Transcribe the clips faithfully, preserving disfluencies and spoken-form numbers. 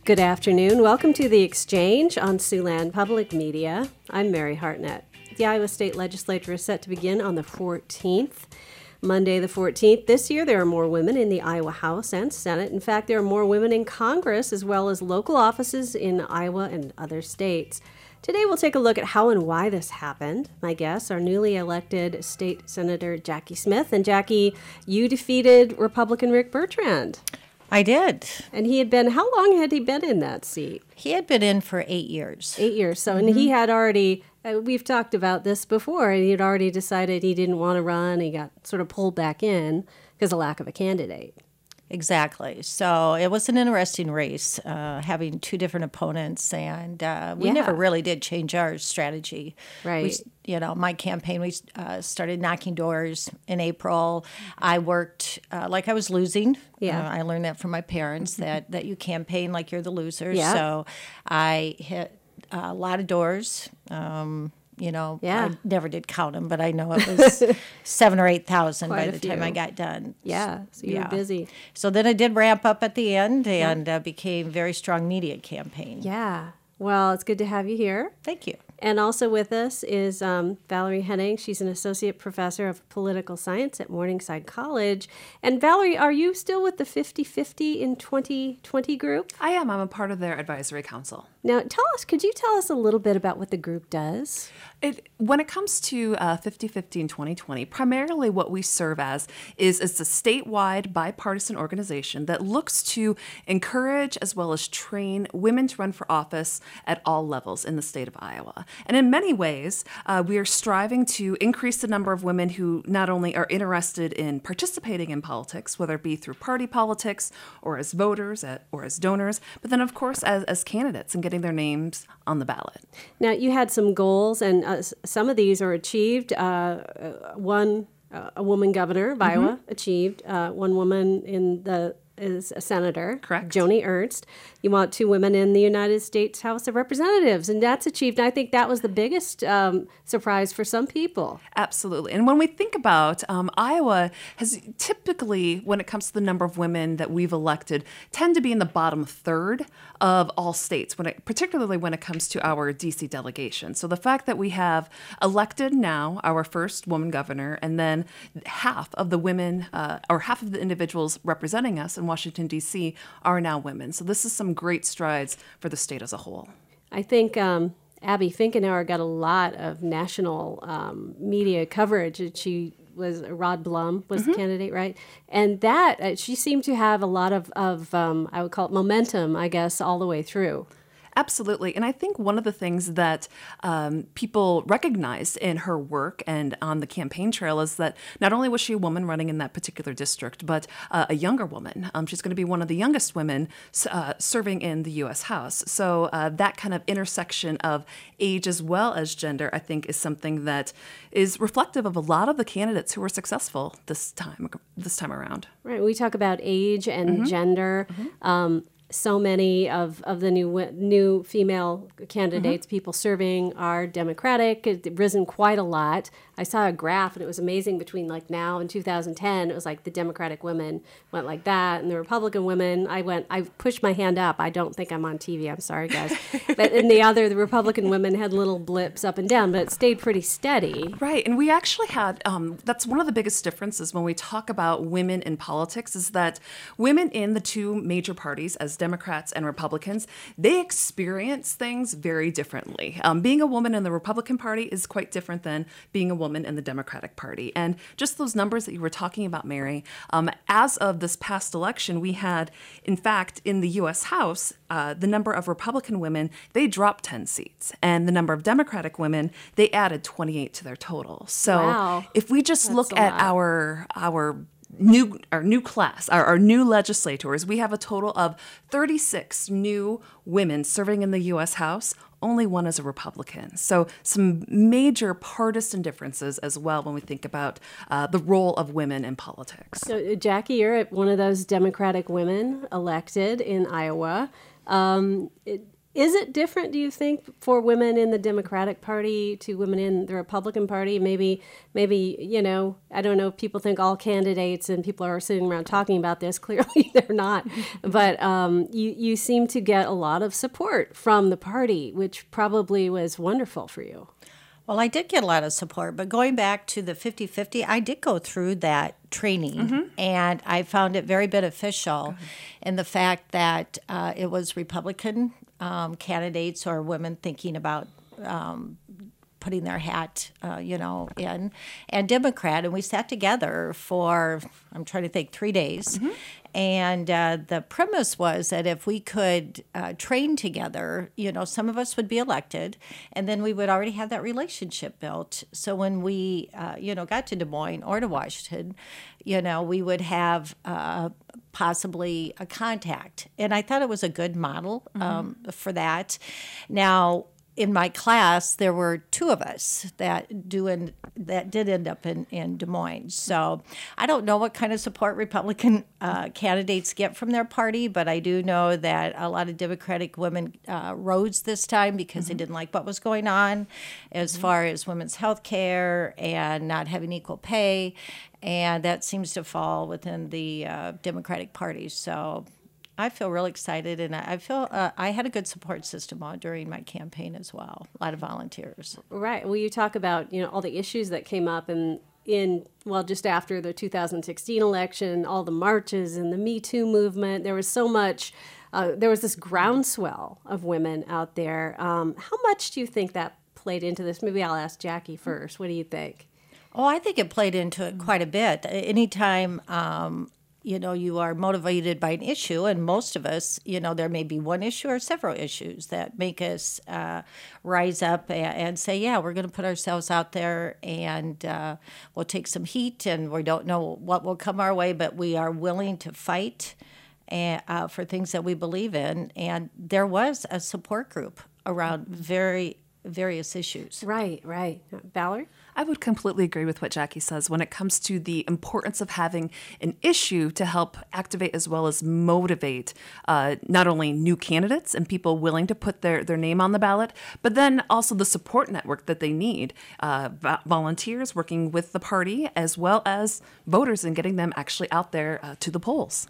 Good afternoon. Welcome to The Exchange on Siouxland Public Media. I'm Mary Hartnett. The Iowa State Legislature is set to begin on the fourteenth. Monday the fourteenth. This year, there are more women in the Iowa House and Senate. In fact, there are more women in Congress as well as local offices in Iowa and other states. Today, we'll take a look at how and why this happened. My guests are newly elected State Senator Jackie Smith. And Jackie, you defeated Republican Rick Bertrand. I did. And he had been, how long had he been in that seat? He had been in for eight years. Eight years. So, mm-hmm. and he had already, uh, we've talked about this before, and he had already decided he didn't want to run. He got sort of pulled back in because of lack of a candidate. Exactly. So it was an interesting race, uh, having two different opponents, and uh, we Yeah. never really did change our strategy. Right. We, you know, my campaign, we uh, started knocking doors in April. I worked uh, like I was losing. Yeah. Uh, I learned that from my parents, that, that you campaign like you're the loser. Yeah. So I hit a lot of doors. Um You know, Yeah. I never did count them, but I know it was seven or eight thousand Quite by a the time few. I got done. Yeah, so you Yeah. were busy. So then I did ramp up at the end and uh, became very strong media campaign. Yeah. Well, it's good to have you here. Thank you. And also with us is um, Valerie Henning. She's an associate professor of political science at Morningside College. And Valerie, are you still with the fifty-fifty in twenty twenty group? I am. I'm a part of their advisory council. Now, tell us, could you tell us a little bit about what the group does? It, when it comes to uh, fifty-fifty in twenty twenty, primarily what we serve as is, is a statewide bipartisan organization that looks to encourage as well as train women to run for office at all levels in the state of Iowa. And in many ways, uh, we are striving to increase the number of women who not only are interested in participating in politics, whether it be through party politics or as voters at, or as donors, but then, of course, as, as candidates and getting their names on the ballot. Now, you had some goals, and uh, s- some of these are achieved. Uh, uh, one, uh, a woman governor of Iowa Mm-hmm. achieved. Uh, one woman in the is a senator, Correct. Joni Ernst. You want two women in the United States House of Representatives, and that's achieved. And I think that was the biggest um, surprise for some people. Absolutely. And when we think about um, Iowa has typically, when it comes to the number of women that we've elected, tend to be in the bottom third of all states, when it, particularly when it comes to our D C delegation. So the fact that we have elected now our first woman governor, and then half of the women uh, or half of the individuals representing us in Washington, D C are now women. So this is some great strides for the state as a whole. I think um, Abby Finkenauer got a lot of national um, media coverage. And she was Rod Blum was the candidate, right? And that uh, she seemed to have a lot of, of um, I would call it momentum, I guess, all the way through. Absolutely. And I think one of the things that um, people recognized in her work and on the campaign trail is that not only was she a woman running in that particular district, but uh, a younger woman. Um, she's going to be one of the youngest women uh, serving in the U S House. So uh, that kind of intersection of age as well as gender, I think, is something that is reflective of a lot of the candidates who were successful this time, this time around. Right. We talk about age and Mm-hmm. gender. Um, so many of, of the new wo- new female candidates, Mm-hmm. people serving, are Democratic. It's risen quite a lot. I saw a graph, and it was amazing between like now and two thousand ten. It was like the Democratic women went like that, and the Republican women, I went, I pushed my hand up. I don't think I'm on T V. I'm sorry, guys. But in the other, the Republican women had little blips up and down, but it stayed pretty steady. Right. And we actually had, um, that's one of the biggest differences when we talk about women in politics is that women in the two major parties, as Democrats and Republicans, they experience things very differently. Um, being a woman in the Republican Party is quite different than being a woman in the Democratic Party. And just those numbers that you were talking about, Mary, um, as of this past election, we had, in fact, in the U S House, uh, the number of Republican women, they dropped ten seats. And the number of Democratic women, they added twenty-eight to their total. So Wow. if we just That's look a at lot. our our new our new class, our, our new legislators, we have a total of thirty-six new women serving in the U S House. Only one is a Republican. So some major partisan differences as well when we think about uh, the role of women in politics. So, uh, Jackie, you're one of those Democratic women elected in Iowa. Um, it, Is it different, do you think, for women in the Democratic Party to women in the Republican Party? Maybe, maybe you know, I don't know if people think all candidates and people are sitting around talking about this. Clearly, they're not. But um, you, you seem to get a lot of support from the party, which probably was wonderful for you. Well, I did get a lot of support, but going back to the fifty-fifty, I did go through that training, mm-hmm. and I found it very beneficial in the fact that uh, it was Republican um, candidates or women thinking about um, putting their hat, uh, you know, in, and Democrat, and we sat together for, I'm trying to think, three days. Mm-hmm. And uh, the premise was that if we could uh, train together, you know, some of us would be elected, and then we would already have that relationship built. So when we, uh, you know, got to Des Moines or to Washington, you know, we would have uh, possibly a contact. And I thought it was a good model um, mm-hmm. for that. Now, in my class, there were two of us that do in, that did end up in, in Des Moines. So I don't know what kind of support Republican uh, candidates get from their party, but I do know that a lot of Democratic women uh, rose this time because mm-hmm. they didn't like what was going on as mm-hmm. far as women's health care and not having equal pay. And that seems to fall within the uh, Democratic Party. So I feel really excited, and I feel uh, I had a good support system on during my campaign as well. A lot of volunteers. Right. Well, you talk about, you know, all the issues that came up in, in well, just after the two thousand sixteen election, all the marches and the Me Too movement. There was so much, uh, there was this groundswell of women out there. Um, how much do you think that played into this? Maybe I'll ask Jackie first. What do you think? Oh, I think it played into it quite a bit. Anytime um, you know, you are motivated by an issue, and most of us, you know, there may be one issue or several issues that make us uh, rise up and, and say, yeah, we're going to put ourselves out there, and uh, we'll take some heat, and we don't know what will come our way, but we are willing to fight and, uh, for things that we believe in. And there was a support group around very various issues. Right, right. Valerie? I would completely agree with what Jackie says when it comes to the importance of having an issue to help activate as well as motivate uh, not only new candidates and people willing to put their, their name on the ballot, but then also the support network that they need. Uh, v- volunteers working with the party as well as voters and getting them actually out there uh, to the polls.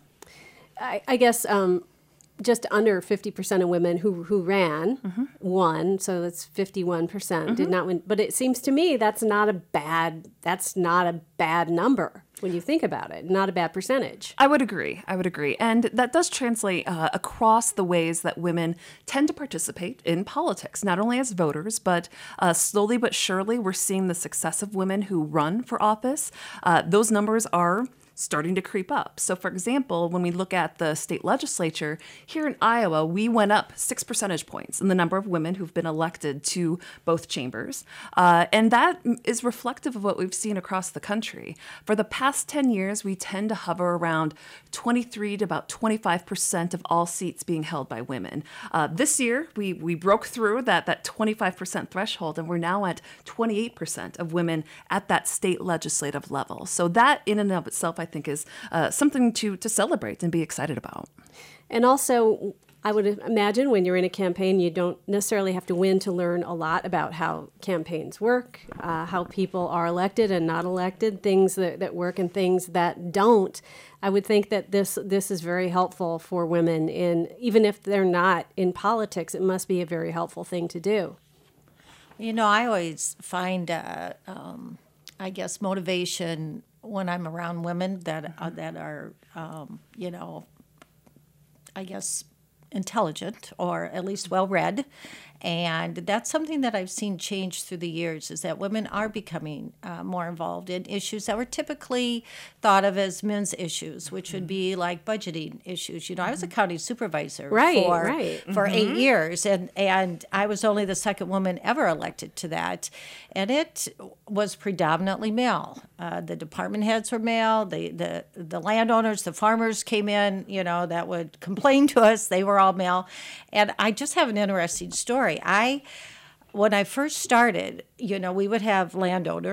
I, I guess um, just under fifty percent of women who, who ran mm-hmm. won, so that's fifty-one percent mm-hmm. did not win. But it seems to me that's not a bad that's not a bad number when you think about it, not a bad percentage. I would agree. I would agree. And that does translate uh, across the ways that women tend to participate in politics, not only as voters, but uh, slowly but surely we're seeing the success of women who run for office. Uh, those numbers are starting to creep up. So, for example, when we look at the state legislature, here in Iowa, we went up six percentage points in the number of women who've been elected to both chambers. Uh, and that is reflective of what we've seen across the country. For the past ten years, we tend to hover around twenty-three to about twenty-five percent of all seats being held by women. Uh, this year, we, we broke through that, that twenty-five percent threshold, and we're now at twenty-eight percent of women at that state legislative level. So that in and of itself, I think is uh, something to, to celebrate and be excited about. And also, I would imagine when you're in a campaign, you don't necessarily have to win to learn a lot about how campaigns work, uh, how people are elected and not elected, things that, that work and things that don't. I would think that this this is very helpful for women, in even if they're not in politics, it must be a very helpful thing to do. You know, I always find, uh, um, I guess, motivation when I'm around women that uh, that are, um, you know, I guess, intelligent or at least well-read. And that's something that I've seen change through the years, is that women are becoming uh, more involved in issues that were typically thought of as men's issues, which would be like budgeting issues. You know, I was a county supervisor right, for, right. for Mm-hmm. eight years, and, and I was only the second woman ever elected to that. And it was predominantly male. Uh, the department heads were male. The, the, the landowners, the farmers came in, you know, that would complain to us. They were all male. And I just have an interesting story. I, when I first started, you know, we would have landowners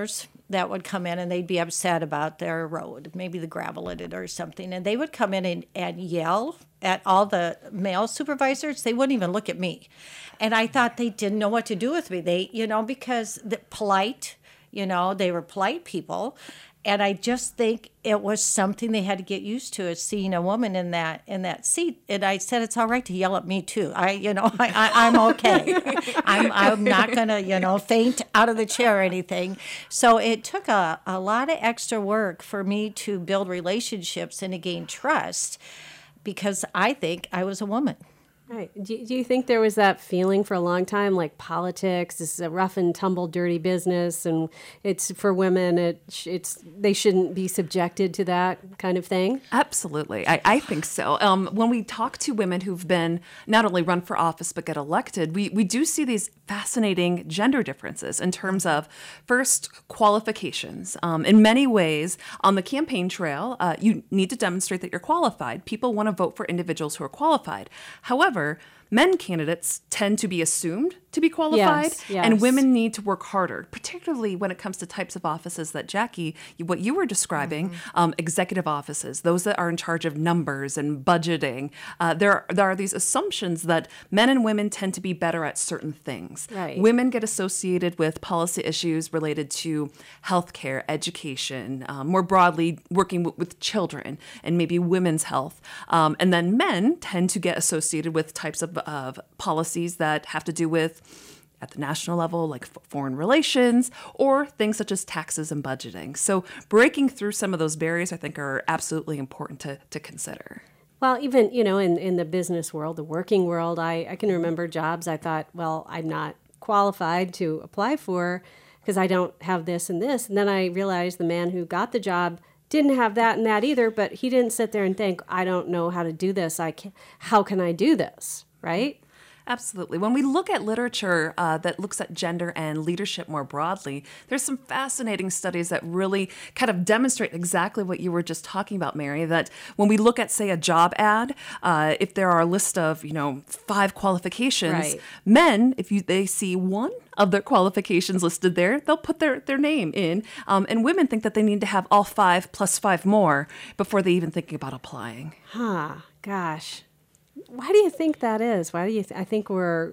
that would come in and they'd be upset about their road, maybe the gravel in it or something, and they would come in and, and yell at all the male supervisors. They wouldn't even look at me. And I thought they didn't know what to do with me. They, you know, because the polite, you know, they were polite people. And I just think it was something they had to get used to, is seeing a woman in that in that seat. And I said, it's all right to yell at me too. I, you know, I, I, I'm okay. I'm I'm not gonna, you know, faint out of the chair or anything. So it took a, a lot of extra work for me to build relationships and to gain trust, because I think I was a woman. Right. Do, do you think there was that feeling for a long time, like politics is a rough and tumble, dirty business, and it's for women, it, it's they shouldn't be subjected to that kind of thing? Absolutely. I, I think so. Um, when we talk to women who've been not only run for office but get elected, we, we do see these fascinating gender differences in terms of, first, qualifications. Um, in many ways, on the campaign trail, uh, you need to demonstrate that you're qualified. People want to vote for individuals who are qualified. However, men candidates tend to be assumed to be qualified, yes, yes. and women need to work harder, particularly when it comes to types of offices that, Jackie, what you were describing, mm-hmm. um, executive offices, those that are in charge of numbers and budgeting. Uh, there, there are these assumptions that men and women tend to be better at certain things. Right. Women get associated with policy issues related to healthcare, education, um, more broadly working w- with children and maybe women's health. Um, and then men tend to get associated with types of, of policies that have to do with at the national level, like f- foreign relations, or things such as taxes and budgeting. So breaking through some of those barriers, I think, are absolutely important to, to consider. Well, even, you know, in, in the business world, the working world, I, I can remember jobs I thought, well, I'm not qualified to apply for because I don't have this and this. And then I realized the man who got the job didn't have that and that either, but he didn't sit there and think, I don't know how to do this. I can, how can I do this, right? Absolutely. When we look at literature uh, that looks at gender and leadership more broadly, there's some fascinating studies that really kind of demonstrate exactly what you were just talking about, Mary, that when we look at, say, a job ad, uh, if there are a list of, you know, five qualifications, right. men, if you they see one of their qualifications listed there, they'll put their, their name in. Um, and women think that they need to have all five plus five more before they even think about applying. Huh, gosh. Why do you think that is? Why do you? Th- I think we're.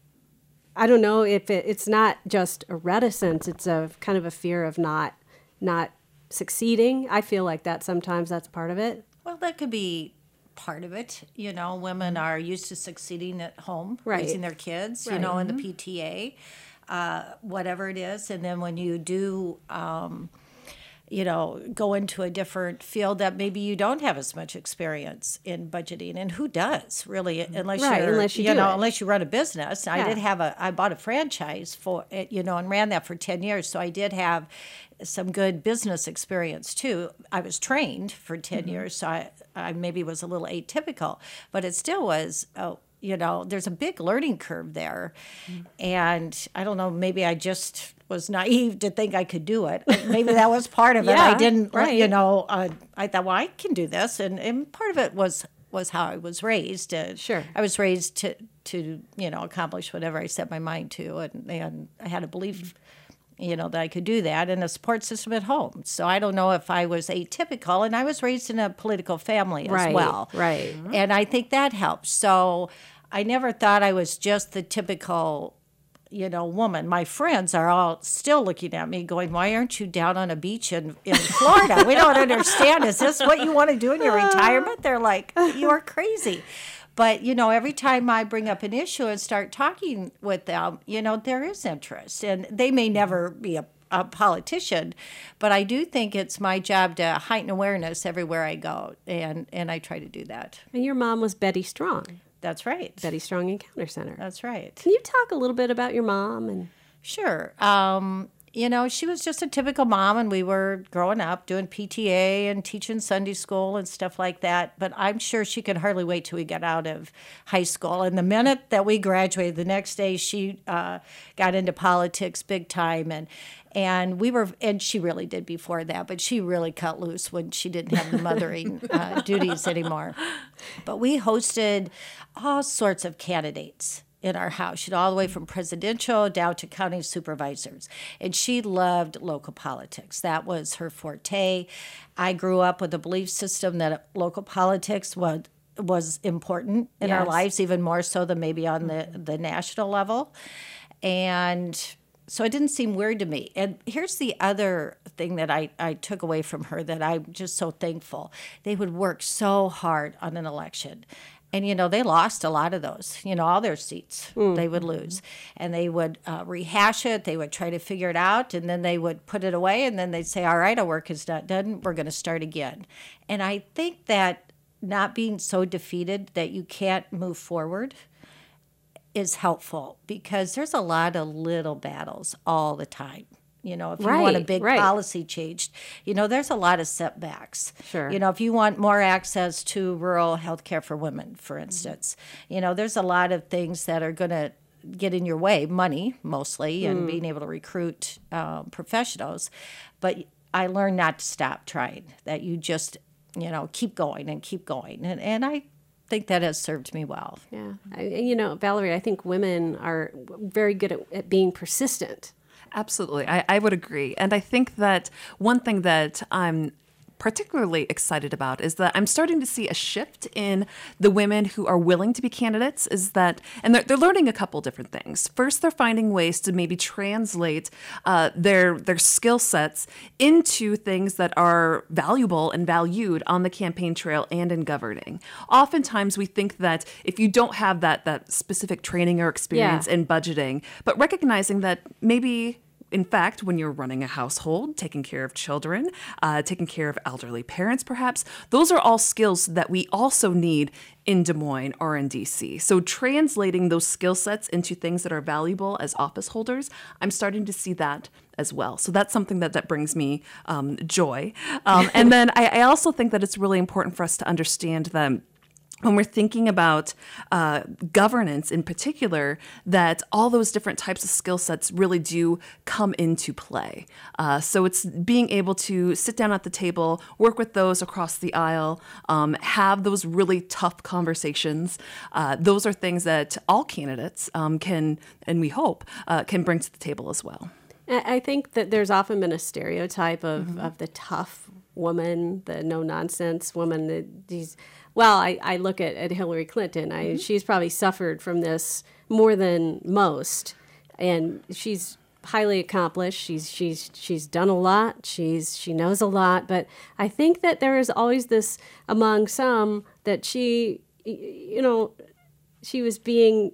I don't know if it, it's not just a reticence. It's a kind of a fear of not, not succeeding. I feel like that sometimes that's part of it. Well, that could be part of it. You know, women are used to succeeding at home, right. raising their kids. Right. You know, in the P T A, uh, whatever it is, and then when you do. Um, you know, go into a different field that maybe you don't have as much experience in budgeting. And who does, really, unless right, you're, unless you, you do know, it. unless you run a business. Yeah. I did have a, I bought a franchise for it, you know, and ran that for ten years. So I did have some good business experience too. I was trained for ten mm-hmm. years, so I, I maybe was a little atypical, but it still was, oh, you know, there's a big learning curve there. Mm-hmm. And I don't know, maybe I just was naive to think I could do it. Maybe that was part of it. yeah, I didn't, right. you know, uh, I thought, well, I can do this. And, and part of it was was how I was raised. Uh, sure. I was raised to, to, you know, accomplish whatever I set my mind to. And, and I had a belief, you know, that I could do that, and a support system at home. So I don't know if I was atypical. And I was raised in a political family as right, well. Right. And I think that helps. So I never thought I was just the typical, you know, woman. My friends are all still looking at me going, why aren't you down on a beach in, in Florida? We don't understand. Is this what you want to do in your retirement? They're like, you are crazy. But, you know, every time I bring up an issue and start talking with them, you know, there is interest. And they may never be a, a politician, but I do think it's my job to heighten awareness everywhere I go. And, and I try to do that. And your mom was Betty Strong. That's right. Betty Strong Encounter Center. That's right. Can you talk a little bit about your mom? And Sure. Um, you know, she was just a typical mom, and we were growing up doing P T A and teaching Sunday school and stuff like that. But I'm sure she could hardly wait till we got out of high school. And the minute that we graduated, the next day she uh, got into politics big time. And And we were, and she really did before that, but she really cut loose when she didn't have the mothering uh, duties anymore. But we hosted all sorts of candidates in our house, you know, all the way from presidential down to county supervisors. And she loved local politics. That was her forte. I grew up with a belief system that local politics was was important in Yes. our lives, even more so than maybe on the, the national level. And so it didn't seem weird to me. And here's the other thing that I, I took away from her that I'm just so thankful. They would work so hard on an election. And, you know, they lost a lot of those, you know, all their seats mm. they would lose. And they would uh, rehash it. They would try to figure it out. And then they would put it away. And then they'd say, all right, our work is not done. We're going to start again. And I think that not being so defeated that you can't move forward is helpful, because there's a lot of little battles all the time. You know, if you Right, want a big right. policy changed, you know, there's a lot of setbacks. Sure. You know, if you want more access to rural health care for women, for instance, you know, there's a lot of things that are going to get in your way, money mostly, and being able to recruit um, professionals. But I learned not to stop trying, that you just, you know, keep going and keep going. And, and I think that has served me well. Yeah. I, you know, Valerie, I think women are very good at, at being persistent. Absolutely. I, I would agree. And I think that one thing that I'm particularly excited about is that I'm starting to see a shift in the women who are willing to be candidates, is that, and they're, they're learning a couple different things. First, they're finding ways to maybe translate uh, their their skill sets into things that are valuable and valued on the campaign trail and in governing. Oftentimes, we think that if you don't have that that specific training or experience Yeah. in budgeting, but recognizing that maybe in fact, when you're running a household, taking care of children, uh, taking care of elderly parents, perhaps, those are all skills that we also need in Des Moines or in D C. So translating those skill sets into things that are valuable as office holders, I'm starting to see that as well. So that's something that, that brings me um, joy. Um, and then I, I also think that it's really important for us to understand that when we're thinking about uh, governance in particular, that all those different types of skill sets really do come into play. Uh, so it's being able to sit down at the table, work with those across the aisle, um, have those really tough conversations. Uh, those are things that all candidates um, can, and we hope, uh, can bring to the table as well. I I think that there's often been a stereotype of, mm-hmm. of the tough woman, the no-nonsense woman. The, these, well, I, I look at, at Hillary Clinton. I, mm-hmm. She's probably suffered from this more than most, and she's highly accomplished. She's she's she's done a lot. She's she knows a lot. But I think that there is always this among some that she, you know, she was being.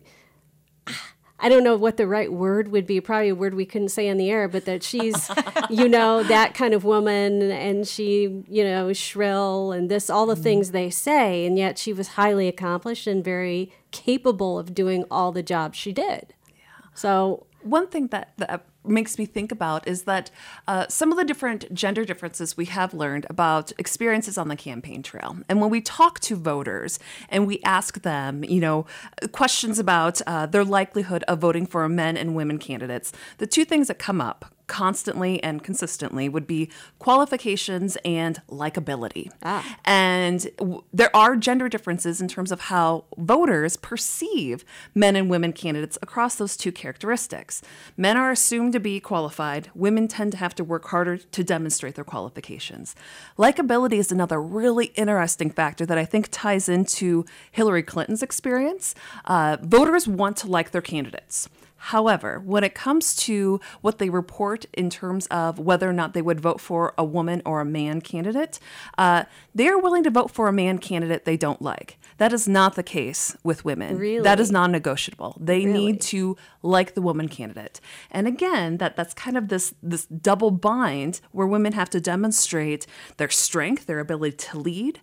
I don't know what the right word would be, probably a word we couldn't say on the air, but that she's, you know, that kind of woman, and she, you know, shrill and this, all the mm-hmm. things they say, and yet she was highly accomplished and very capable of doing all the jobs she did. Yeah. So one thing that, that makes me think about is that uh, some of the different gender differences we have learned about experiences on the campaign trail. And when we talk to voters and we ask them, you know, questions about uh, their likelihood of voting for men and women candidates, the two things that come up constantly and consistently would be qualifications and likability. Ah. And w- there are gender differences in terms of how voters perceive men and women candidates across those two characteristics. Men are assumed to be qualified. Women tend to have to work harder to demonstrate their qualifications. Likability is another really interesting factor that I think ties into Hillary Clinton's experience. Uh, voters want to like their candidates. However, when it comes to what they report in terms of whether or not they would vote for a woman or a man candidate, uh, they're willing to vote for a man candidate they don't like. That is not the case with women. Really? That is non-negotiable. They Really? need to like the woman candidate. And again, that, that's kind of this, this double bind where women have to demonstrate their strength, their ability to lead,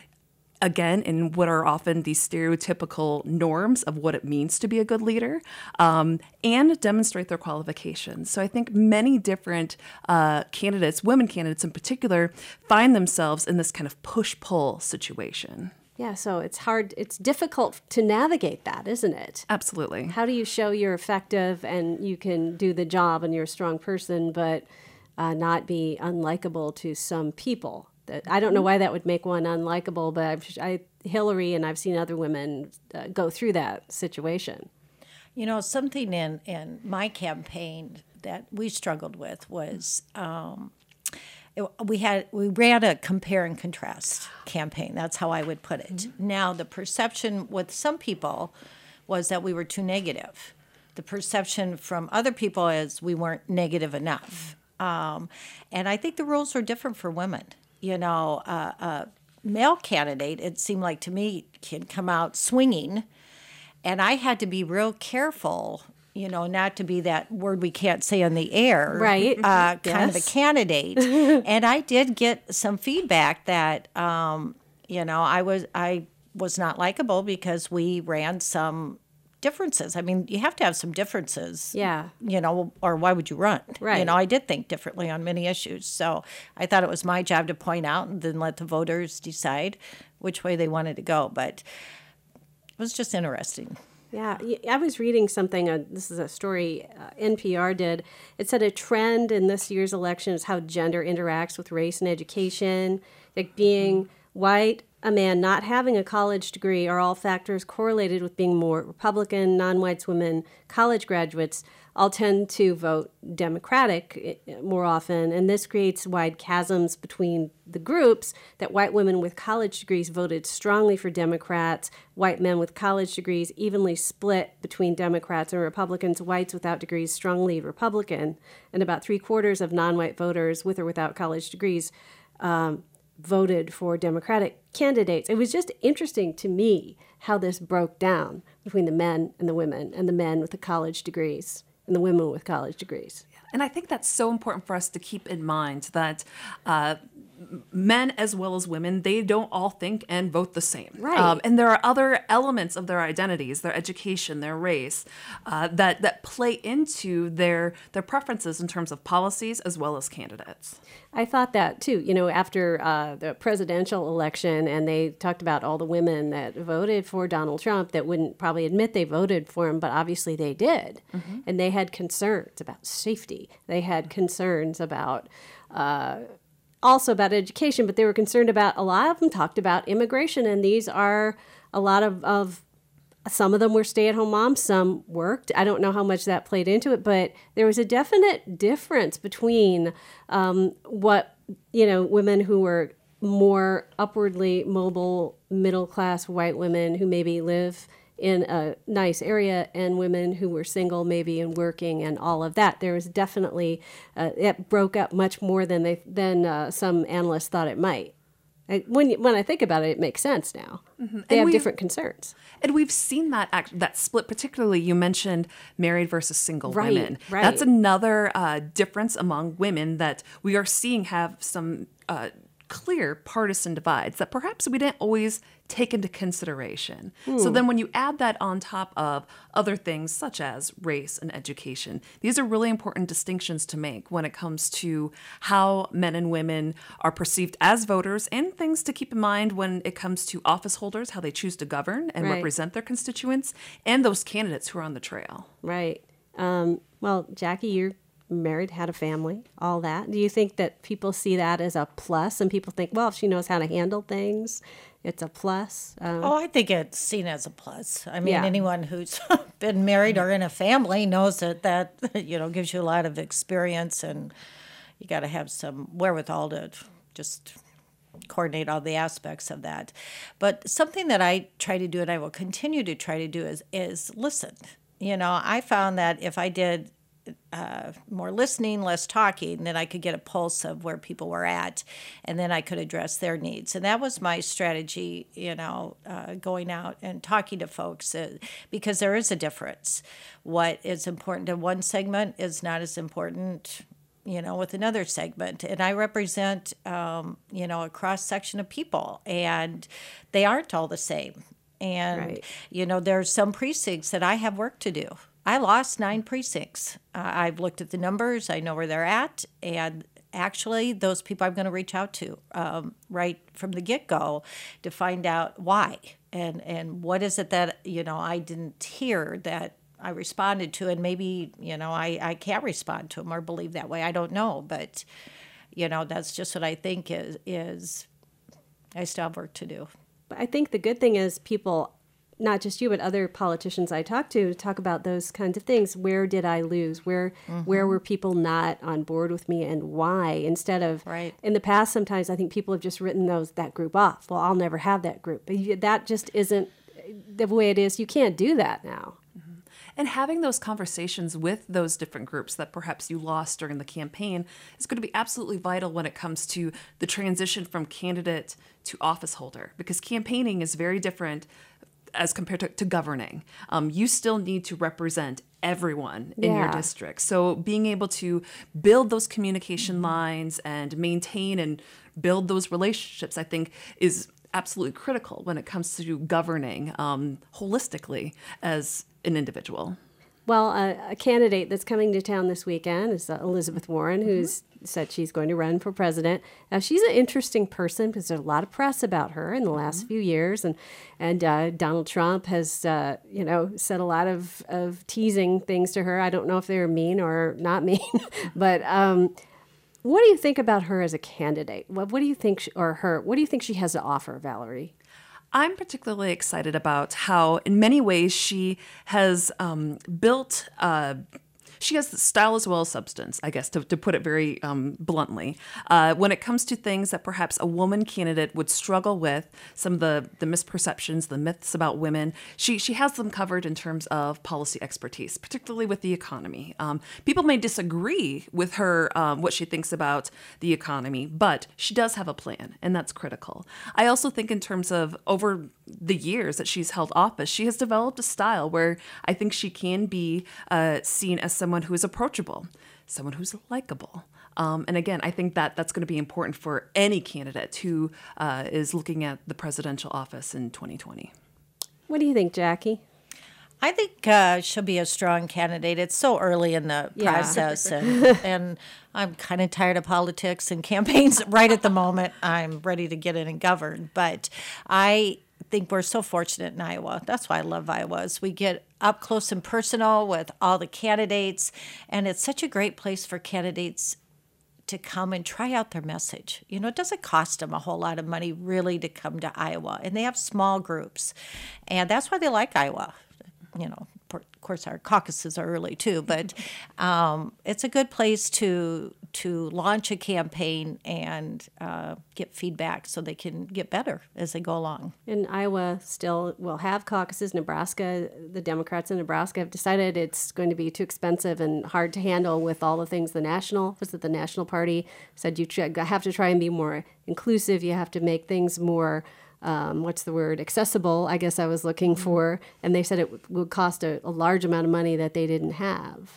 again, in what are often these stereotypical norms of what it means to be a good leader, um, and demonstrate their qualifications. So I think many different uh, candidates, women candidates in particular, find themselves in this kind of push-pull situation. yeah, so it's hard, it's difficult to navigate that, isn't it? Absolutely. How do you show you're effective and you can do the job and you're a strong person, but uh, not be unlikable to some people? I don't know why that would make one unlikable, but I've, I, Hillary and I've seen other women uh, go through that situation. You know, something in, in my campaign that we struggled with was um, it, we had we ran a compare and contrast campaign. That's how I would put it. Mm-hmm. Now, the perception with some people was that we were too negative. The perception from other people is we weren't negative enough. Um, and I think the rules are different for women. You know, uh, a male candidate, it seemed like to me, can come out swinging. And I had to be real careful, you know, not to be that word we can't say on the air, right? Uh, kind yes. of a candidate. And I did get some feedback that, um, you know, I was I was not likable because we ran some differences. I mean, you have to have some differences, yeah. You know, or why would you run? Right. You know, I did think differently on many issues, so I thought it was my job to point out and then let the voters decide which way they wanted to go. But it was just interesting. Yeah, I was reading something, uh, this is a story uh, N P R did. It said a trend in this year's election is how gender interacts with race and education. Like being white, a man not having a college degree are all factors correlated with being more Republican. Non-whites, women, college graduates all tend to vote Democratic more often, and this creates wide chasms between the groups that white women with college degrees voted strongly for Democrats, white men with college degrees evenly split between Democrats and Republicans, whites without degrees strongly Republican, and about three quarters of non-white voters with or without college degrees um, voted for Democratic candidates. It was just interesting to me how this broke down between the men and the women, and the men with the college degrees and the women with college degrees. And I think that's so important for us to keep in mind that uh, men as well as women, they don't all think and vote the same. Right. Um, and there are other elements of their identities, their education, their race, uh, that, that play into their, their preferences in terms of policies as well as candidates. I thought that too, you know, after uh, the presidential election, and they talked about all the women that voted for Donald Trump that wouldn't probably admit they voted for him, but obviously they did. Mm-hmm. And they had concerns about safety. They had concerns about, uh, also about education, but they were concerned about, a lot of them talked about immigration. And these are a lot of, of some of them were stay-at-home moms, some worked. I don't know how much that played into it, but there was a definite difference between um, what, you know, women who were more upwardly mobile, middle-class white women who maybe live in a nice area, and women who were single maybe and working and all of that. There was definitely, uh, it broke up much more than they than uh, some analysts thought it might. I, when when I think about it, it makes sense now. Mm-hmm. They and have different concerns. And we've seen that act, that split, particularly you mentioned married versus single right, women. Right. That's another uh, difference among women that we are seeing have some uh, clear partisan divides that perhaps we didn't always take into consideration. Hmm. So then when you add that on top of other things such as race and education, these are really important distinctions to make when it comes to how men and women are perceived as voters, and things to keep in mind when it comes to office holders, how they choose to govern and right. represent their constituents, and those candidates who are on the trail. Right. Um, well, Jackie, you're married, had a family, all that. Do you think that people see that as a plus, and people think, well, if she knows how to handle things, it's a plus? Um, oh, I think it's seen as a plus. I mean, yeah. anyone who's been married or in a family knows that that, you know, gives you a lot of experience, and you got to have some wherewithal to just coordinate all the aspects of that. But something that I try to do, and I will continue to try to do, is is listen. You know, I found that if I did Uh, more listening, less talking, then I could get a pulse of where people were at, and then I could address their needs. And that was my strategy, you know, uh, going out and talking to folks, uh, because there is a difference. What is important to one segment is not as important, you know, with another segment. And I represent, um, you know, a cross-section of people, and they aren't all the same. And, right. you know, there's some precincts that I have work to do. I lost nine precincts. Uh, I've looked at the numbers. I know where they're at. And actually, those people I'm going to reach out to um, right from the get-go to find out why. And, and what is it that, you know, I didn't hear that I responded to. And maybe, you know, I, I can't respond to them or believe that way. I don't know. But, you know, that's just what I think is, is I still have work to do. But I think the good thing is people not just you, but other politicians I talk to talk about those kinds of things. Where did I lose? Where mm-hmm. where were people not on board with me, and why? Instead of right. in the past, sometimes I think people have just written those that group off. Well, I'll never have that group. But you, that just isn't the way it is. You can't do that now. Mm-hmm. And having those conversations with those different groups that perhaps you lost during the campaign is going to be absolutely vital when it comes to the transition from candidate to office holder, because campaigning is very different as compared to, to governing. Um, you still need to represent everyone in Yeah. your district. So being able to build those communication lines and maintain and build those relationships, I think, is absolutely critical when it comes to governing um, holistically as an individual. Well, uh, a candidate that's coming to town this weekend is uh, Elizabeth Warren, who's mm-hmm. said she's going to run for president. Now, she's an interesting person because there's a lot of press about her in the last mm-hmm. few years, and and uh, Donald Trump has, uh, you know, said a lot of, of teasing things to her. I don't know if they're mean or not mean, but um, what do you think about her as a candidate? What, what do you think, she, or her? What do you think she has to offer, Valerie? I'm particularly excited about how, in many ways, she has um, built, uh, she has style as well as substance, I guess, to, to put it very um, bluntly. Uh, when it comes to things that perhaps a woman candidate would struggle with, some of the, the misperceptions, the myths about women, she, she has them covered in terms of policy expertise, particularly with the economy. Um, people may disagree with her, um, what she thinks about the economy, but she does have a plan, and that's critical. I also think in terms of over the years that she's held office, she has developed a style where I think she can be uh, seen as someone who is approachable, someone who's likable. Um, and again, I think that that's going to be important for any candidate who uh, is looking at the presidential office in twenty twenty. What do you think, Jackie? I think uh, she'll be a strong candidate. It's so early in the Yeah. process, and, and I'm kind of tired of politics and campaigns right at the moment. I'm ready to get in and govern, but I think we're so fortunate in Iowa. That's why I love Iowa. Is we get up close and personal with all the candidates, and it's such a great place for candidates to come and try out their message. You know, it doesn't cost them a whole lot of money really to come to Iowa, and they have small groups, and that's why they like Iowa. You know, of course, our caucuses are early too, but um, it's a good place to to launch a campaign and uh, get feedback so they can get better as they go along. And Iowa still will have caucuses. Nebraska, the Democrats in Nebraska have decided it's going to be too expensive and hard to handle with all the things the national, was it the National Party said you have to try and be more inclusive. You have to make things more Um, what's the word, accessible, I guess I was looking for. And they said it w- would cost a, a large amount of money that they didn't have.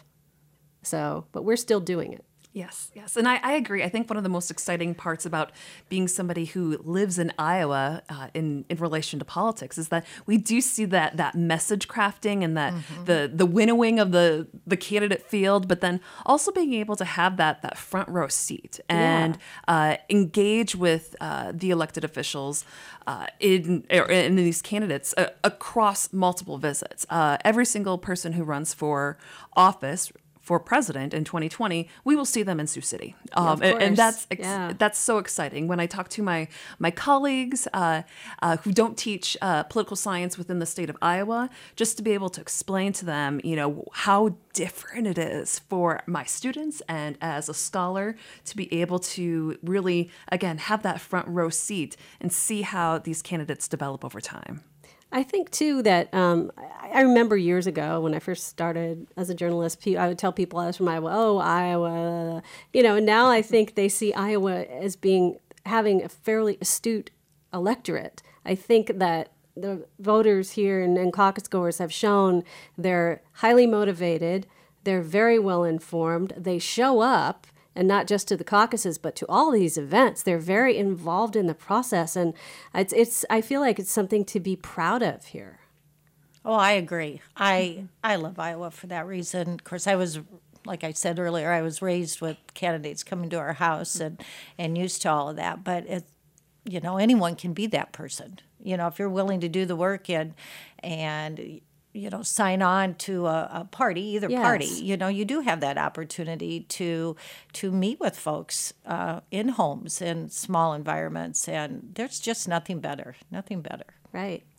So, but we're still doing it. Yes, yes. And I, I agree. I think one of the most exciting parts about being somebody who lives in Iowa uh, in, in relation to politics is that we do see that that message crafting and that mm-hmm. the the winnowing of the, the candidate field, but then also being able to have that that front row seat and yeah. uh, engage with uh, the elected officials uh, in, in these candidates uh, across multiple visits. Uh, every single person who runs for office for president in twenty twenty, we will see them in Sioux City, um, yeah, and, and that's ex- yeah. that's so exciting. When I talk to my my colleagues uh, uh, who don't teach uh, political science within the state of Iowa, just to be able to explain to them, you know, how different it is for my students and as a scholar to be able to really, again, have that front row seat and see how these candidates develop over time. I think, too, that um, I remember years ago when I first started as a journalist, I would tell people I was from Iowa, oh, Iowa, you know, and now I think they see Iowa as being, having a fairly astute electorate. I think that the voters here and, and caucus goers have shown they're highly motivated, they're very well informed, they show up, and not just to the caucuses, but to all these events. They're very involved in the process, and it's it's. I feel like it's something to be proud of here. Oh, I agree. I I love Iowa for that reason. Of course, I was, like I said earlier, I was raised with candidates coming to our house and, and used to all of that. But it, you know, anyone can be that person. You know, if you're willing to do the work and and. you know, sign on to a, a party, either yes. party, you know, you do have that opportunity to to meet with folks uh, in homes, in small environments, and there's just nothing better, nothing better. Right,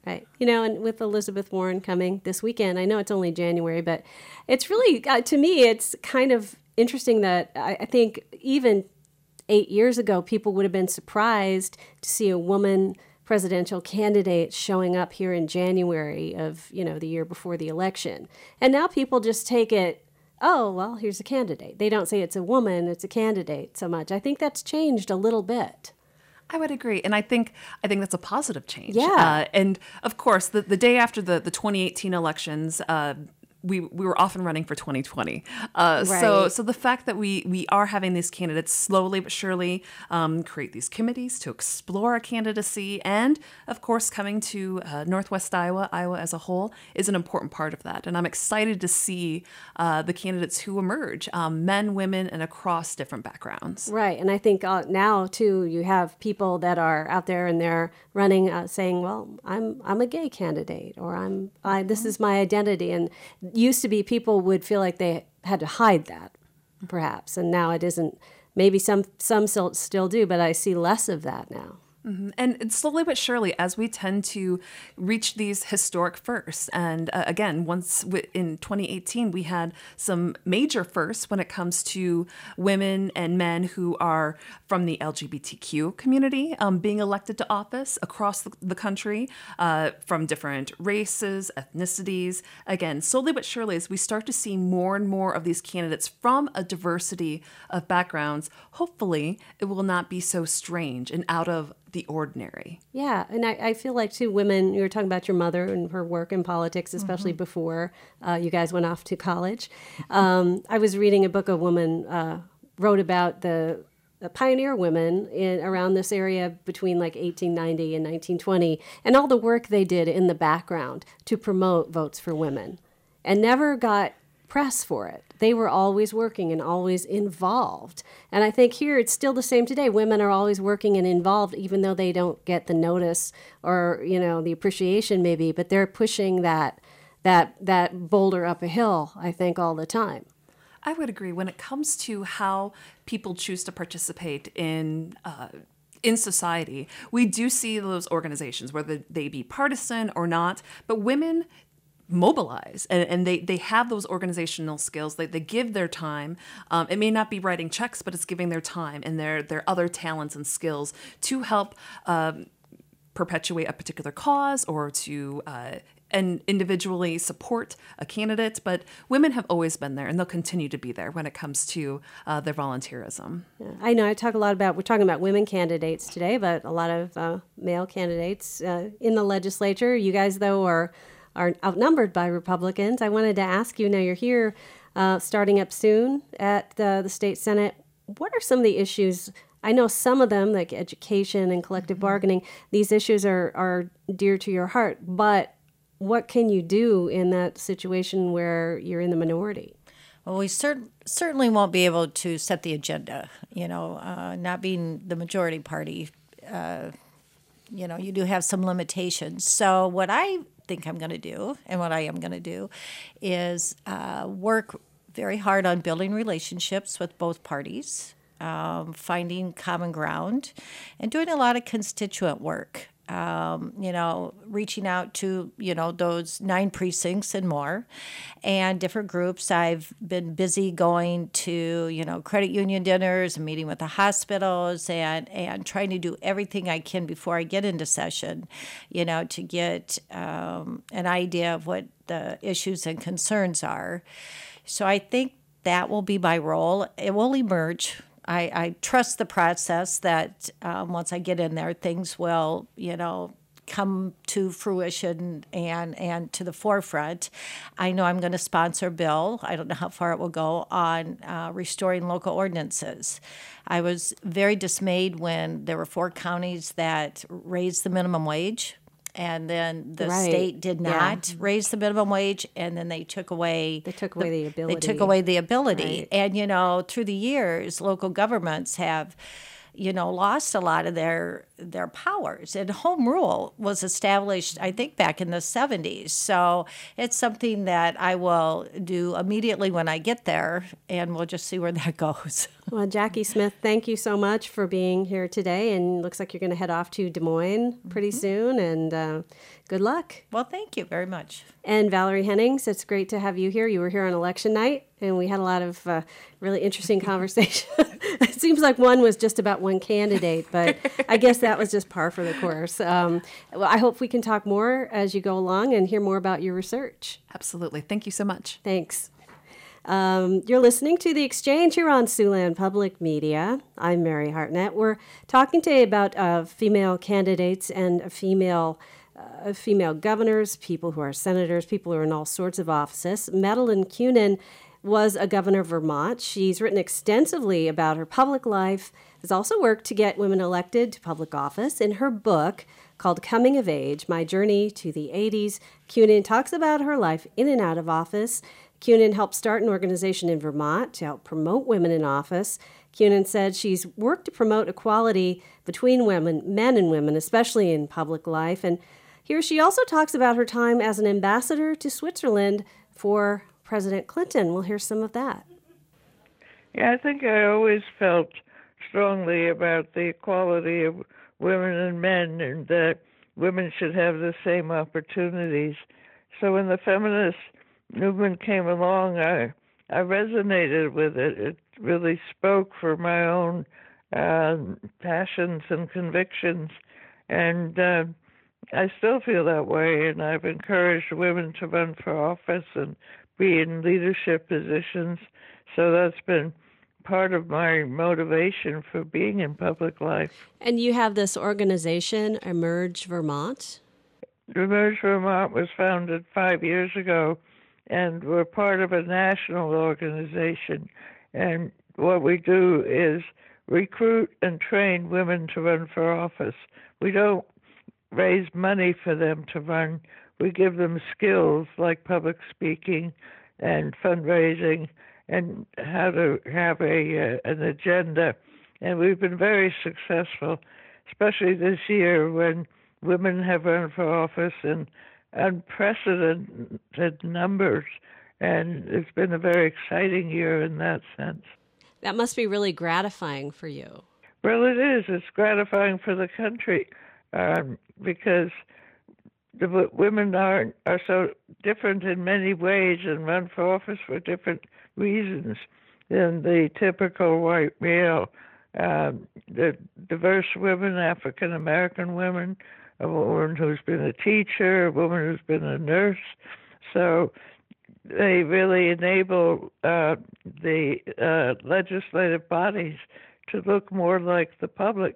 Right. You know, and with Elizabeth Warren coming this weekend, I know it's only January, but it's really, uh, to me, it's kind of interesting that I, I think even eight years ago, people would have been surprised to see a woman presidential candidate showing up here in January of, you know, the year before the election. And now people just take it, oh, well, here's a candidate. They don't say it's a woman, it's a candidate so much. I think that's changed a little bit. I would agree, and I think I think that's a positive change. Yeah, uh, and of course, the, the day after the, the twenty eighteen elections, uh, we we were often running for twenty twenty. Uh, right. So so the fact that we we are having these candidates slowly but surely um, create these committees to explore a candidacy, and of course coming to uh, Northwest Iowa, Iowa as a whole, is an important part of that. And I'm excited to see uh, the candidates who emerge, um, men, women, and across different backgrounds. Right, and I think uh, now too you have people that are out there and they're running, uh, saying, "Well, I'm I'm a gay candidate," or "I'm I, this is my identity." And used to be people would feel like they had to hide that, perhaps, and now it isn't. Maybe some some still still do, but I see less of that now. Mm-hmm. And slowly but surely, as we tend to reach these historic firsts, and uh, again, once w- in twenty eighteen, we had some major firsts when it comes to women and men who are from the L G B T Q community um, being elected to office across the, the country, uh, from different races, ethnicities. Again, slowly but surely, as we start to see more and more of these candidates from a diversity of backgrounds, hopefully it will not be so strange and out of the ordinary. Yeah, and I, I feel like too, women, you were talking about your mother and her work in politics, especially mm-hmm. before uh, you guys went off to college. Um, I was reading a book a woman uh, wrote about the, the pioneer women in around this area between like eighteen ninety and nineteen twenty, and all the work they did in the background to promote votes for women, and never got press for it. They were always working and always involved. And I think here it's still the same today. Women are always working and involved, even though they don't get the notice or, you know, the appreciation maybe, but they're pushing that that that boulder up a hill, I think, all the time. I would agree. When it comes to how people choose to participate in uh, in society, we do see those organizations, whether they be partisan or not, but women mobilize and, and they, they have those organizational skills. They, they give their time. Um, it may not be writing checks, but it's giving their time and their, their other talents and skills to help um, perpetuate a particular cause or to uh, and individually support a candidate. But women have always been there, and they'll continue to be there when it comes to uh, their volunteerism. Yeah, I know I talk a lot about, we're talking about women candidates today, but a lot of uh, male candidates uh, in the legislature. You guys, though, are are outnumbered by Republicans. I wanted to ask you, now you're here uh, starting up soon at the, the state Senate, what are some of the issues? I know some of them, like education and collective mm-hmm. bargaining, these issues are, are dear to your heart, but what can you do in that situation where you're in the minority? Well, we cer- certainly won't be able to set the agenda, you know, uh, not being the majority party. Uh, you know, you do have some limitations. So what I think I'm going to do and what I am going to do is uh, work very hard on building relationships with both parties, um, finding common ground, and doing a lot of constituent work. Um, you know, reaching out to, you know, those nine precincts and more and different groups. I've been busy going to, you know, credit union dinners and meeting with the hospitals and, and trying to do everything I can before I get into session, you know, to get um, an idea of what the issues and concerns are. So I think that will be my role. It will emerge. I, I trust the process that um, once I get in there, things will, you know, come to fruition and, and to the forefront. I know I'm going to sponsor a bill. I don't know how far it will go on uh, restoring local ordinances. I was very dismayed when there were four counties that raised the minimum wage. And then the right. state did not yeah. raise the minimum wage, and then they took away they took away the, the ability. They took away the ability, right. and you know, through the years, local governments have, you know, lost a lot of their their powers. And home rule was established, I think, back in the seventies. So it's something that I will do immediately when I get there, and we'll just see where that goes. Well, Jackie Smith, thank you so much for being here today. And looks like you're going to head off to Des Moines pretty mm-hmm. soon. And uh, good luck. Well, thank you very much. And Valerie Hennings, it's great to have you here. You were here on election night, and we had a lot of uh, really interesting conversation. It seems like one was just about one candidate, but I guess that was just par for the course. Um, well, I hope we can talk more as you go along and hear more about your research. Absolutely. Thank you so much. Thanks. Um, you're listening to The Exchange here on Siouxland Public Media. I'm Mary Hartnett. We're talking today about uh, female candidates and female uh, female governors, people who are senators, people who are in all sorts of offices. Madeleine Kunin was a governor of Vermont. She's written extensively about her public life, has also worked to get women elected to public office. In her book called Coming of Age, My Journey to the eighties, Kunin talks about her life in and out of office. Kunin helped start an organization in Vermont to help promote women in office. Kunin said she's worked to promote equality between women, men and women, especially in public life. And here she also talks about her time as an ambassador to Switzerland for President Clinton. We'll hear some of that. Yeah, I think I always felt strongly about the equality of women and men, and that women should have the same opportunities. So when the feminist movement came along, I I resonated with it. It really spoke for my own uh, passions and convictions, and uh, I still feel that way. And I've encouraged women to run for office and be in leadership positions. So that's been part of my motivation for being in public life. And you have this organization, Emerge Vermont? Emerge Vermont was founded five years ago, and we're part of a national organization. And what we do is recruit and train women to run for office. We don't raise money for them to run. We give them skills like public speaking and fundraising and how to have a uh, an agenda. And we've been very successful, especially this year when women have run for office in unprecedented numbers. And it's been a very exciting year in that sense. That must be really gratifying for you. Well, it is. It's gratifying for the country um, because the w- women are are so different in many ways and run for office for different reasons than the typical white male. Um, the diverse women, African American women, a woman who's been a teacher, a woman who's been a nurse. So they really enable uh, the uh, legislative bodies to look more like the public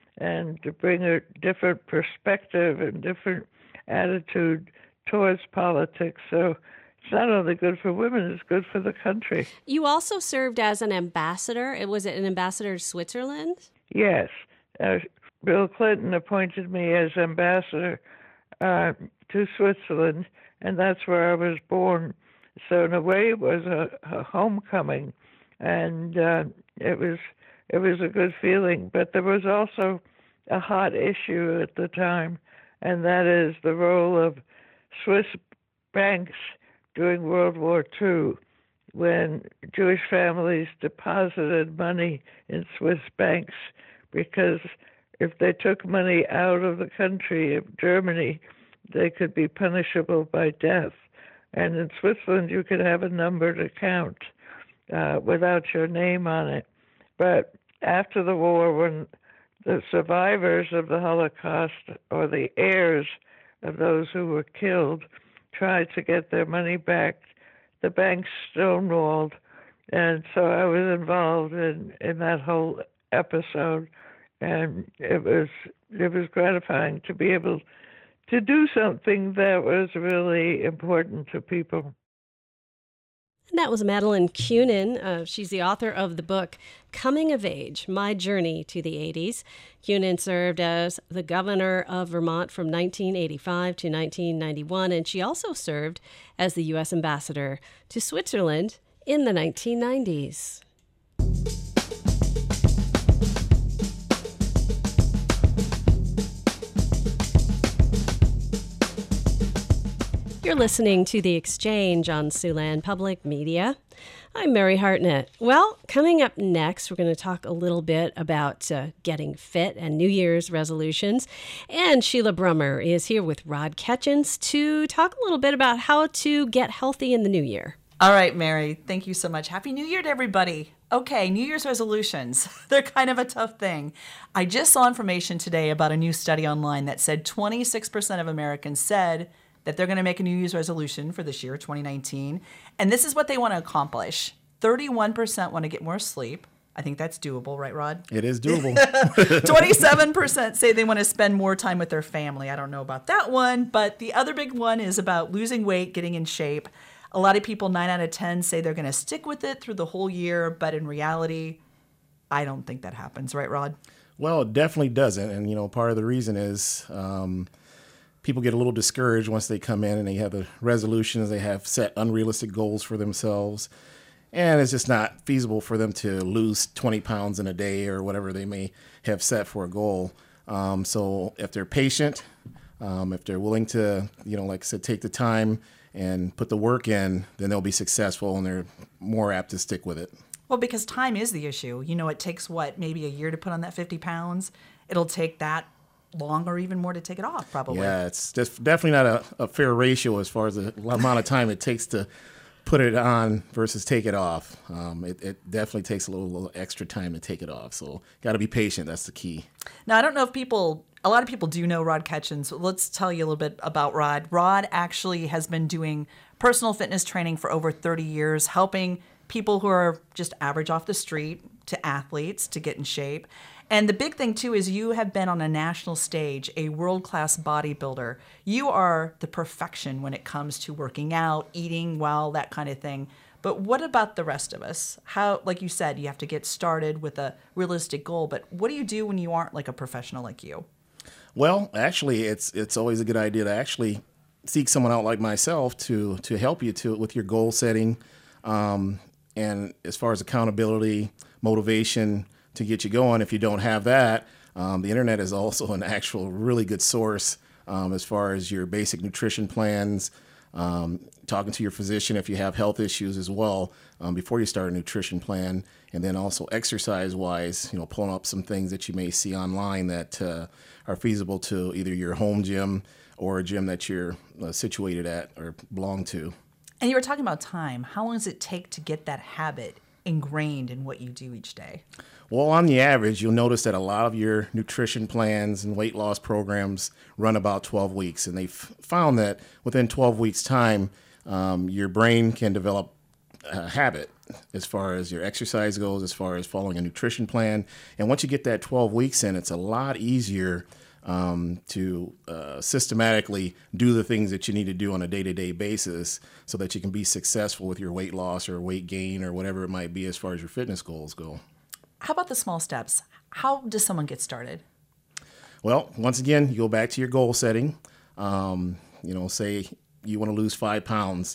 and to bring a different perspective and different attitude towards politics. So it's not only good for women, it's good for the country. You also served as an ambassador. Was it an ambassador to Switzerland? Yes. Uh, Bill Clinton appointed me as ambassador uh, to Switzerland, and that's where I was born. So in a way, it was a, a homecoming, and uh, it was it was a good feeling. But there was also a hot issue at the time, and that is the role of Swiss banks during World War Two, when Jewish families deposited money in Swiss banks, because if they took money out of the country of Germany, they could be punishable by death. And in Switzerland, you could have a numbered account uh, without your name on it. But after the war, when the survivors of the Holocaust or the heirs of those who were killed tried to get their money back, the banks stonewalled. And so I was involved in, in that whole episode. And it was it was gratifying to be able to do something that was really important to people. And that was Madeleine Kunin. Uh, she's the author of the book Coming of Age, My Journey to the eighties. Kunin served as the governor of Vermont from nineteen eighty-five to nineteen ninety-one, and she also served as the U S ambassador to Switzerland in the nineteen nineties. You're listening to The Exchange on Siouxland Public Media. I'm Mary Hartnett. Well, coming up next, we're going to talk a little bit about uh, getting fit and New Year's resolutions. And Sheila Brummer is here with Rod Ketchens to talk a little bit about how to get healthy in the new year. All right, Mary, thank you so much. Happy New Year to everybody. Okay, New Year's resolutions. They're kind of a tough thing. I just saw information today about a new study online that said twenty-six percent of Americans said that they're going to make a New Year's resolution for this year, twenty nineteen. And this is what they want to accomplish. thirty-one percent want to get more sleep. I think that's doable, right, Rod? It is doable. twenty-seven percent say they want to spend more time with their family. I don't know about that one, but the other big one is about losing weight, getting in shape. A lot of people, nine out of ten, say they're going to stick with it through the whole year, but in reality, I don't think that happens, right, Rod? Well, it definitely doesn't. And, you know, part of the reason is um, people get a little discouraged once they come in and they have the resolutions, they have set unrealistic goals for themselves. And it's just not feasible for them to lose twenty pounds in a day or whatever they may have set for a goal. Um, so if they're patient, um, if they're willing to, you know, like I said, take the time and put the work in, then they'll be successful and they're more apt to stick with it. Well, because time is the issue. You know, it takes, what, maybe a year to put on that fifty pounds? It'll take that long or even more to take it off, probably. Yeah, it's just definitely not a, a fair ratio as far as the amount of time it takes to put it on versus take it off. Um, it, it definitely takes a little, little extra time to take it off. So got to be patient. That's the key. Now, I don't know if people, a lot of people do know Rod Ketchens. So let's tell you a little bit about Rod. Rod actually has been doing personal fitness training for over thirty years, helping people who are just average off the street to athletes to get in shape. And the big thing, too, is you have been on a national stage, a world-class bodybuilder. You are the perfection when it comes to working out, eating well, that kind of thing. But what about the rest of us? How, like you said, you have to get started with a realistic goal. But what do you do when you aren't like a professional like you? Well, actually, it's it's always a good idea to actually seek someone out like myself to to help you to with your goal setting, um, and as far as accountability, motivation to get you going. If you don't have that, um, the internet is also an actual really good source um, as far as your basic nutrition plans, um, talking to your physician if you have health issues as well um, before you start a nutrition plan, and then also exercise-wise, you know, pulling up some things that you may see online that uh, are feasible to either your home gym or a gym that you're uh, situated at or belong to. And you were talking about time. How long does it take to get that habit ingrained in what you do each day? Well, on the average, you'll notice that a lot of your nutrition plans and weight loss programs run about twelve weeks. And they've found that within twelve weeks' time, um, your brain can develop a habit as far as your exercise goes, as far as following a nutrition plan. And once you get that twelve weeks in, it's a lot easier um, to uh, systematically do the things that you need to do on a day-to-day basis so that you can be successful with your weight loss or weight gain or whatever it might be as far as your fitness goals go. How about the small steps? How does someone get started? Well, once again, you go back to your goal setting. Um, you know, say you want to lose five pounds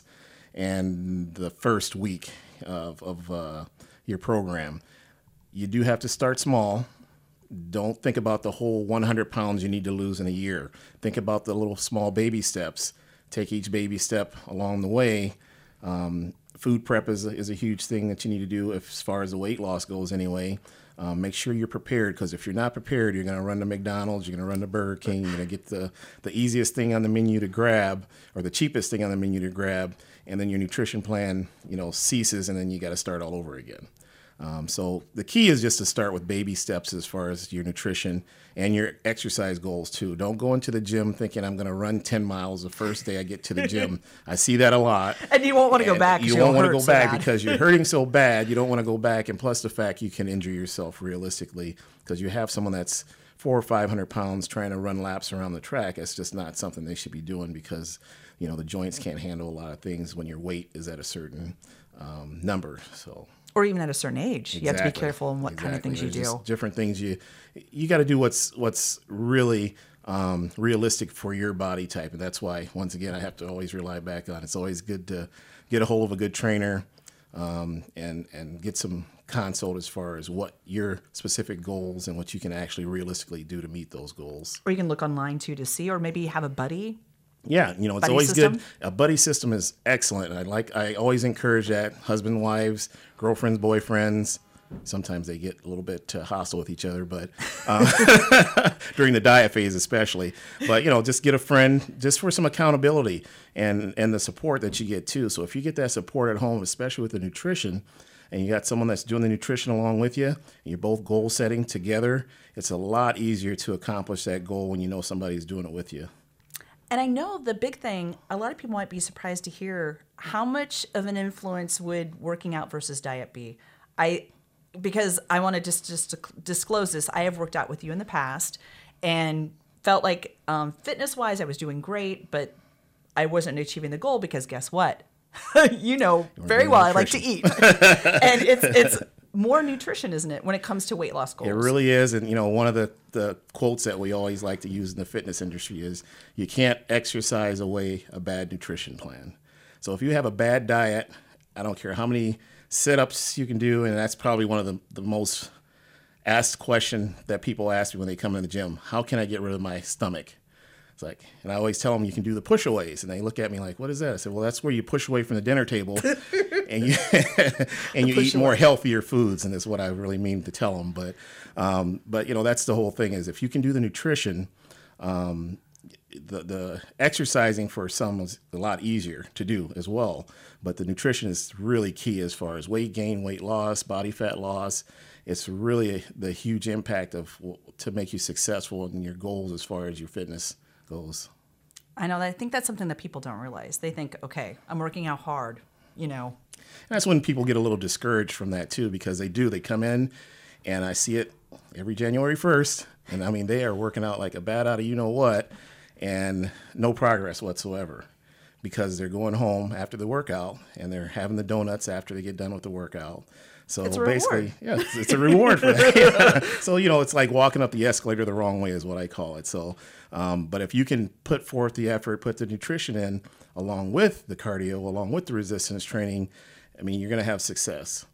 and the first week of, of uh, your program. You do have to start small. Don't think about the whole one hundred pounds you need to lose in a year. Think about the little small baby steps. Take each baby step along the way. Um, food prep is a, is a huge thing that you need to do if, as far as the weight loss goes anyway. Um, make sure you're prepared, because if you're not prepared, you're going to run to McDonald's, you're going to run to Burger King, you're going to get the, the easiest thing on the menu to grab or the cheapest thing on the menu to grab, and then your nutrition plan, you know, ceases, and then you got to start all over again. Um, so the key is just to start with baby steps as far as your nutrition and your exercise goals too. Don't go into the gym thinking I'm going to run ten miles the first day I get to the gym. I see that a lot. And you won't want to go back. You won't want to go back so because you're hurting so bad. You don't want to go back. And plus the fact you can injure yourself realistically, because you have someone that's four or five hundred pounds trying to run laps around the track. It's just not something they should be doing, because, you know, the joints can't handle a lot of things when your weight is at a certain um, number. So. Or even at a certain age. Exactly. You have to be careful in what exactly. kind of things There's you do. Just different things you you got to do what's what's really um, realistic for your body type, and that's why once again I have to always rely back on. It's always good to get a hold of a good trainer um, and and get some consult as far as what your specific goals and what you can actually realistically do to meet those goals. Or you can look online too to see, or maybe have a buddy Yeah, you know, it's Buddy always system? good. A buddy system is excellent. I like. I always encourage that. Husband, wives, girlfriends, boyfriends. Sometimes they get a little bit uh, hostile with each other, but uh, during the diet phase especially. But, you know, just get a friend just for some accountability and, and the support that you get too. So if you get that support at home, especially with the nutrition, and you got someone that's doing the nutrition along with you, and you're both goal setting together, it's a lot easier to accomplish that goal when you know somebody's doing it with you. And I know the big thing, a lot of people might be surprised to hear how much of an influence would working out versus diet be? I because I want to just just disclose this. I have worked out with you in the past and felt like um, fitness-wise I was doing great, but I wasn't achieving the goal because guess what? You know very well I like to eat. And it's it's more nutrition, isn't it, when it comes to weight loss goals? It really is. And, you know, one of the, the quotes that we always like to use in the fitness industry is you can't exercise away a bad nutrition plan. So if you have a bad diet, I don't care how many sit-ups you can do, and that's probably one of the, the most asked question that people ask me when they come in the gym. How can I get rid of my stomach? It's like, and I always tell them you can do the push-aways, and they look at me like, what is that? I said, well, that's where you push away from the dinner table and you and you eat more healthier foods, and that's what I really mean to tell them. But, um, but you know, that's the whole thing is if you can do the nutrition, um, the the exercising for some is a lot easier to do as well. But the nutrition is really key as far as weight gain, weight loss, body fat loss. It's really the huge impact of to make you successful in your goals as far as your fitness goes. I know. I think that's something that people don't realize. They think, okay, I'm working out hard, you know. And that's when people get a little discouraged from that too, because they do. They come in, and I see it every January first, and I mean they are working out like a bat out of you know what, and no progress whatsoever, because they're going home after the workout and they're having the donuts after they get done with the workout. So It's a basically, reward. yeah, it's, it's a reward for that. Yeah. So, you know, it's like walking up the escalator the wrong way is what I call it. So, um, but if you can put forth the effort, put the nutrition in along with the cardio, along with the resistance training, I mean, you're going to have success.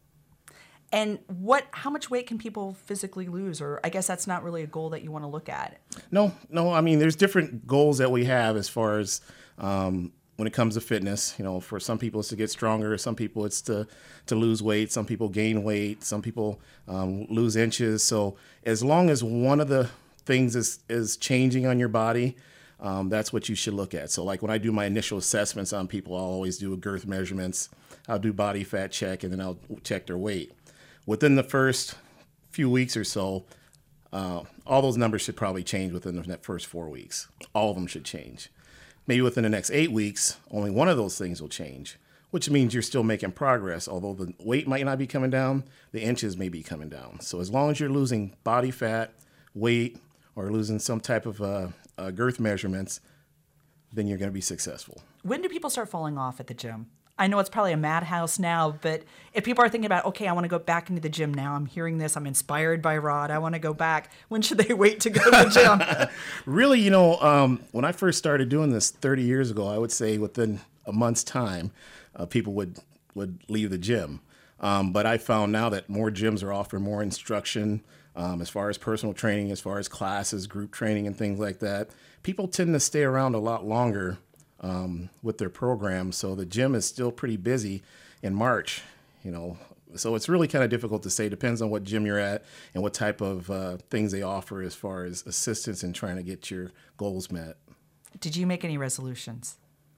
And what? How much weight can people physically lose? Or I guess that's not really a goal that you want to look at. No, no. I mean, there's different goals that we have as far as um, when it comes to fitness. You know, for some people it's to get stronger. Some people it's to, to lose weight. Some people gain weight. Some people um, lose inches. So as long as one of the things is, is changing on your body, um, that's what you should look at. So like when I do my initial assessments on people, I'll always do girth measurements. I'll do body fat check, and then I'll check their weight. Within the first few weeks or so, uh, all those numbers should probably change within the first four weeks. All of them should change. Maybe within the next eight weeks, only one of those things will change, which means you're still making progress. Although the weight might not be coming down, the inches may be coming down. So as long as you're losing body fat, weight, or losing some type of uh, uh, girth measurements, then you're going to be successful. When do people start falling off at the gym? I know it's probably a madhouse now, but if people are thinking about, okay, I want to go back into the gym now, I'm hearing this, I'm inspired by Rod, I want to go back, when should they wait to go to the gym? Really, you know, um, when I first started doing this thirty years ago, I would say within a month's time, uh, people would, would leave the gym. Um, but I found now that more gyms are offering more instruction um, as far as personal training, as far as classes, group training, and things like that. People tend to stay around a lot longer Um, with their program, so the gym is still pretty busy in March, you know. So it's really kind of difficult to say. Depends on what gym you're at and what type of uh, things they offer as far as assistance in trying to get your goals met. Did you make any resolutions?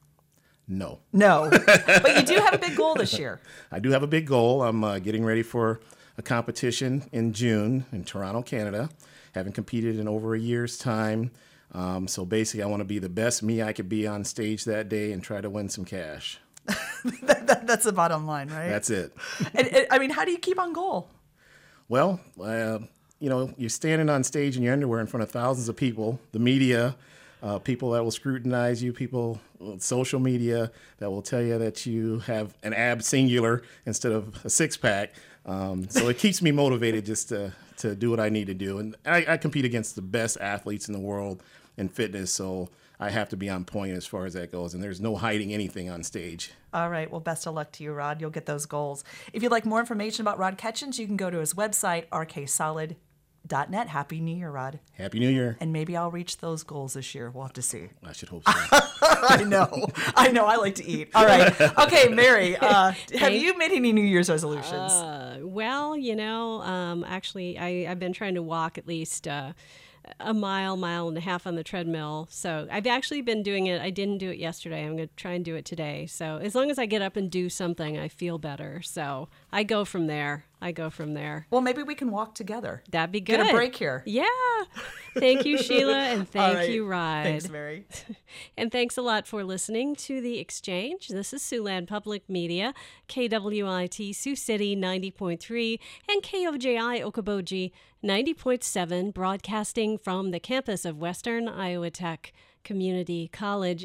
No. No, but you do have a big goal this year. I do have a big goal. I'm uh, getting ready for a competition in June in Toronto, Canada. Haven't competed in over a year's time. Um, so basically, I want to be the best me I could be on stage that day and try to win some cash. that, that, that's the bottom line, right? That's it. and, and, I mean, how do you keep on goal? Well, uh, you know, you're standing on stage in your underwear in front of thousands of people, the media, uh, people that will scrutinize you, people, social media that will tell you that you have an ab singular instead of a six pack. Um, so it keeps me motivated just to, to do what I need to do. And I, I compete against the best athletes in the world in fitness, so I have to be on point as far as that goes. And there's no hiding anything on stage. All right. Well, best of luck to you, Rod. You'll get those goals. If you'd like more information about Rod Ketchens, you can go to his website, r k solid dot net. Happy New Year, Rod. Happy New Year. And maybe I'll reach those goals this year. We'll have to see. I should hope so. I know. I know. I like to eat. All right. Okay, Mary, uh, have you made any New Year's resolutions? Uh, well, you know, um, actually, I, I've been trying to walk at least uh, a mile, mile and a half on the treadmill. So I've actually been doing it. I didn't do it yesterday. I'm going to try and do it today. So as long as I get up and do something, I feel better. So I go from there. I go from there. Well, maybe we can walk together. That'd be good. Get a break here. Yeah. Thank you, Sheila, and thank All right. you, Rod. Thanks, Mary. And thanks a lot for listening to The Exchange. This is Siouxland Public Media, K W I T Sioux City ninety point three and K O J I Okoboji ninety point seven, broadcasting from the campus of Western Iowa Tech Community College